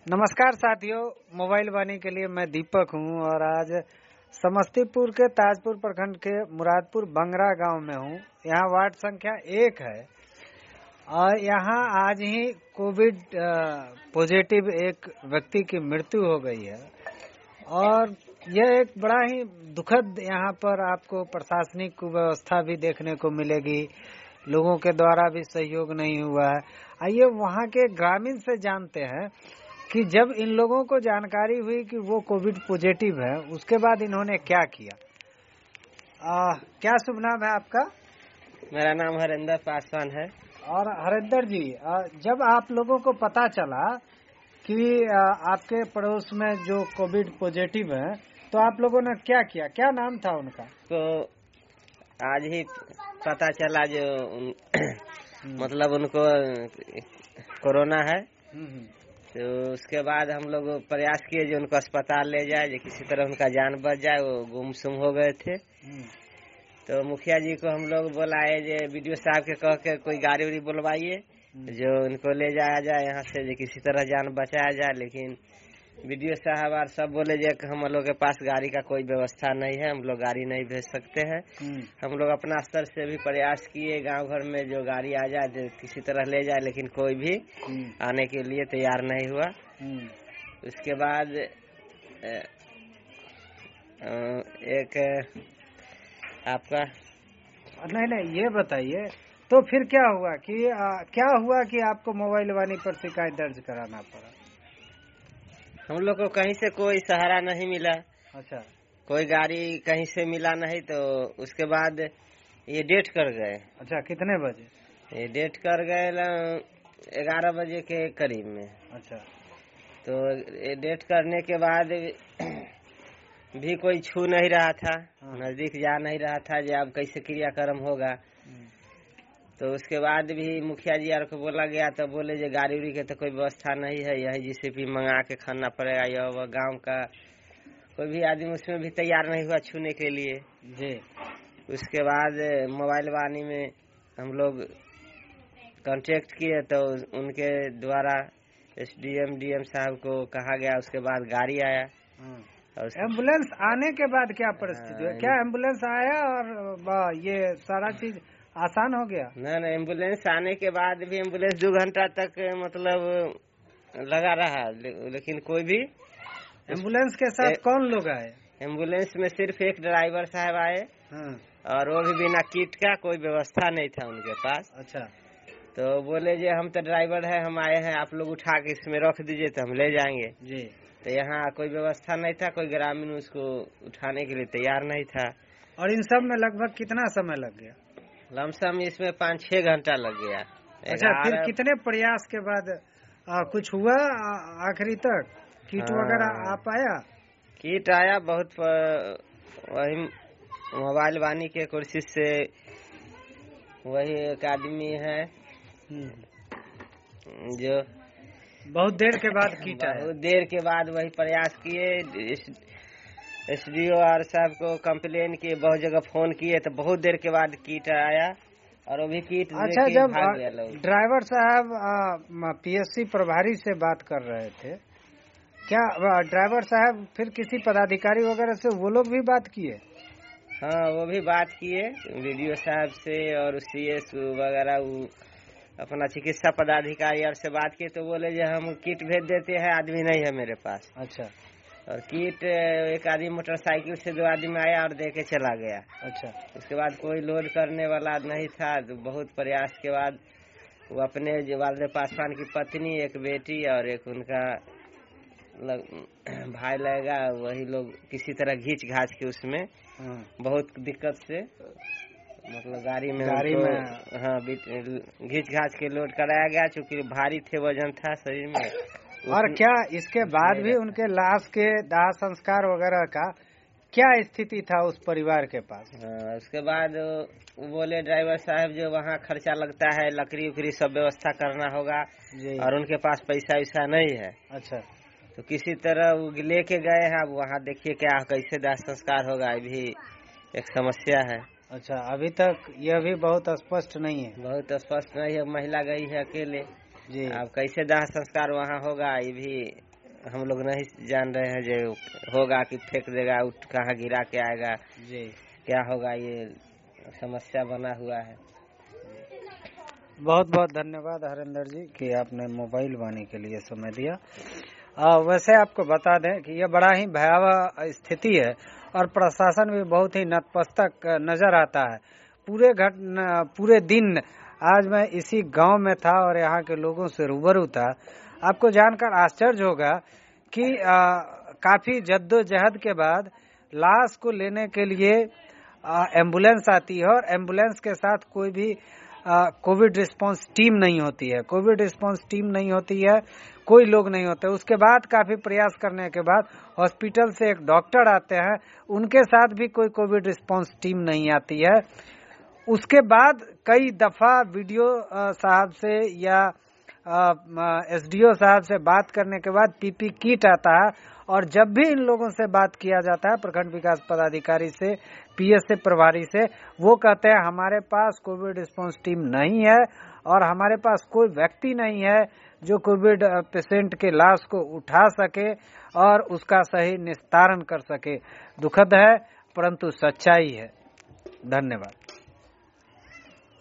नमस्कार साथियों, मोबाइल वाणी के लिए मैं दीपक हूं और आज समस्तीपुर के ताजपुर प्रखंड के मुरादपुर बंगरा गांव में हूं। यहां वार्ड संख्या 1 है और यहां आज ही कोविड पॉजिटिव एक व्यक्ति की मृत्यु हो गई है और यह एक बड़ा ही दुखद यहां पर आपको प्रशासनिक कुव्यवस्था भी देखने को मिलेगी। लोगों के द्वारा भी सहयोग नहीं हुआ है। आइए वहां के ग्रामीण से जानते हैं कि जब इन लोगों को जानकारी हुई कि वो कोविड पॉजिटिव है, उसके बाद इन्होंने क्या किया। क्या शुभ नाम है आपका? मेरा नाम हरिंदर पासवान है। और हरिंदर जी, जब आप लोगों को पता चला कि आपके पड़ोस में जो कोविड पॉजिटिव है, तो आप लोगों ने क्या किया? क्या नाम था उनका? तो आज ही पता चला जो मतलब उनको कोरोना है। तो उसके बाद हम लोग प्रयास किए जो उनको अस्पताल ले जाए, जो किसी तरह उनका जान बच जाए। वो गुमसुम हो गए थे। तो मुखिया जी को हम लोग बुलाए, जो बीडीओ साहब के कह के कोई गाड़ी उड़ी बुलवाइए जो उनको ले जाया जाए यहाँ से, जो किसी तरह जान बचाया जाए। लेकिन बीडीओ साहब और सब बोले जो हम लोग के पास गाड़ी का कोई व्यवस्था नहीं है, हम लोग गाड़ी नहीं भेज सकते हैं। हम लोग अपना स्तर से भी प्रयास किए गांव भर में जो गाड़ी आ जाए, जो किसी तरह ले जाए, लेकिन कोई भी आने के लिए तैयार नहीं हुआ। उसके बाद एक आपका नहीं, ये बताइए तो फिर क्या हुआ कि आपको मोबाइल वाणी पर शिकायत दर्ज कराना पड़ा? हम लोग को कहीं से कोई सहारा नहीं मिला। अच्छा, कोई गाड़ी कहीं से मिला नहीं। तो उसके बाद ये डेट कर गए। अच्छा, कितने बजे? ये डेट कर गए 11 बजे के करीब में। अच्छा, तो ये डेट करने के बाद भी कोई छू नहीं रहा था, नजदीक जा नहीं रहा था जो अब कैसे क्रियाक्रम होगा। तो उसके बाद भी मुखिया जी को बोला गया, तो बोले जो गाड़ी उड़ी के तो कोई व्यवस्था नहीं है, यही जीसीपी मंगा के खाना पड़ेगा। या वह गाँव का कोई भी आदमी उसमें भी तैयार नहीं हुआ छूने के लिए जी। उसके बाद मोबाइल वाणी में हम लोग कांटेक्ट किए, तो उनके द्वारा एसडीएम डीएम साहब को कहा गया। उसके बाद गाड़ी आया। एम्बुलेंस आने के बाद क्या परिस्थिति है? क्या एम्बुलेंस आया और ये सारा चीज आसान हो गया? नहीं, एम्बुलेंस आने के बाद भी एम्बुलेंस 2 घंटा तक मतलब लगा रहा, लेकिन कोई भी। एम्बुलेंस के साथ कौन लोग आए? एम्बुलेंस में सिर्फ एक ड्राइवर साहब आए। और वो भी बिना किट का, कोई व्यवस्था नहीं था उनके पास। अच्छा, तो बोले जे हम तो ड्राइवर है, हम आए हैं, आप लोग उठा के इसमें रख दीजिए तो हम ले जाएंगे जी। तो यहाँ कोई व्यवस्था नहीं था, कोई ग्रामीण उसको उठाने के लिए तैयार नहीं था। और इन सब में लगभग कितना समय लग गया? लमसम इसमें 5-6 घंटा लग गया। अच्छा, फिर कितने प्रयास के बाद कुछ हुआ आखिरी तक? किट वगैरह आ पाया? किट आया बहुत, वही मोबाइल वाणी के कोशिश से। वही एक आदमी है जो बहुत देर के बाद किट आया। बहुत देर के बाद वही प्रयास किए। एसडीओ और साहब को कंप्लेन किए, बहुत जगह फोन किए, तो बहुत देर के बाद किट आया। और वो भी किट अच्छा, जब ड्राइवर साहब पीएससी प्रभारी से बात कर रहे थे, क्या ड्राइवर साहब फिर किसी पदाधिकारी वगैरह से वो लोग भी बात किए? हाँ, वो भी बात किए वीडियो साहब से और सीएस वगैरह, अपना चिकित्सा पदाधिकारी और से बात किए। तो बोले जो हम किट भेज देते हैं, आदमी नहीं है मेरे पास। अच्छा। और किट एक आदमी मोटरसाइकिल से 2 आदमी आया और दे के चला गया। अच्छा। उसके बाद कोई लोड करने वाला नहीं था। तो बहुत प्रयास के बाद वो अपने जो वाले पासवान की पत्नी, एक बेटी और एक उनका भाई लगेगा, वही लोग किसी तरह घींच घाच के उसमें बहुत दिक्कत से, मतलब गाड़ी में हाँ घींच घाच के लोड कराया गया, चूँकि भारी थे, वजन था शरीर में। और क्या इसके बाद भी उनके लाश के दाह संस्कार वगैरह का क्या स्थिति था उस परिवार के पास? उसके बाद बोले ड्राइवर साहब जो वहाँ खर्चा लगता है, लकड़ी उकड़ी सब व्यवस्था करना होगा और उनके पास पैसा वैसा नहीं है। अच्छा। तो किसी तरह वो लेके गए हैं। अब वहाँ देखिए क्या कैसे दाह संस्कार होगा, भी एक समस्या है। अच्छा, अभी तक यह भी बहुत स्पष्ट नहीं है? बहुत स्पष्ट नहीं है। महिला गई है अकेले जी। अब कैसे दाह संस्कार वहाँ होगा, ये भी हम लोग नहीं जान रहे हैं जो होगा कि फेंक देगा, उठ कहाँ गिरा के आएगा जी, क्या होगा, ये समस्या बना हुआ है। बहुत बहुत धन्यवाद हरेंद्र जी कि आपने मोबाइल वाणी के लिए समय दिया। वैसे आपको बता दें कि यह बड़ा ही भयावह स्थिति है और प्रशासन भी बहुत ही नतमस्तक नजर आता है। पूरे दिन आज मैं इसी गांव में था और यहाँ के लोगों से रूबरू था। आपको जानकर आश्चर्य होगा कि काफी जद्दोजहद के बाद लाश को लेने के लिए एम्बुलेंस आती है और एम्बुलेंस के साथ कोई भी कोविड रिस्पांस टीम नहीं होती है। कोविड रिस्पांस टीम नहीं होती है, कोई लोग नहीं होते। उसके बाद काफी प्रयास करने के बाद हॉस्पिटल से एक डॉक्टर आते हैं, उनके साथ भी कोई कोविड रिस्पांस टीम नहीं आती है। उसके बाद कई दफा वीडियो साहब से या एसडीओ साहब से बात करने के बाद पीपी किट आता है और जब भी इन लोगों से बात किया जाता है प्रखंड विकास पदाधिकारी से, पीएसए प्रभारी से, वो कहते हैं हमारे पास कोविड रिस्पांस टीम नहीं है और हमारे पास कोई व्यक्ति नहीं है जो कोविड पेशेंट के लाश को उठा सके और उसका सही निस्तारण कर सके। दुखद है परंतु सच्चाई है। धन्यवाद।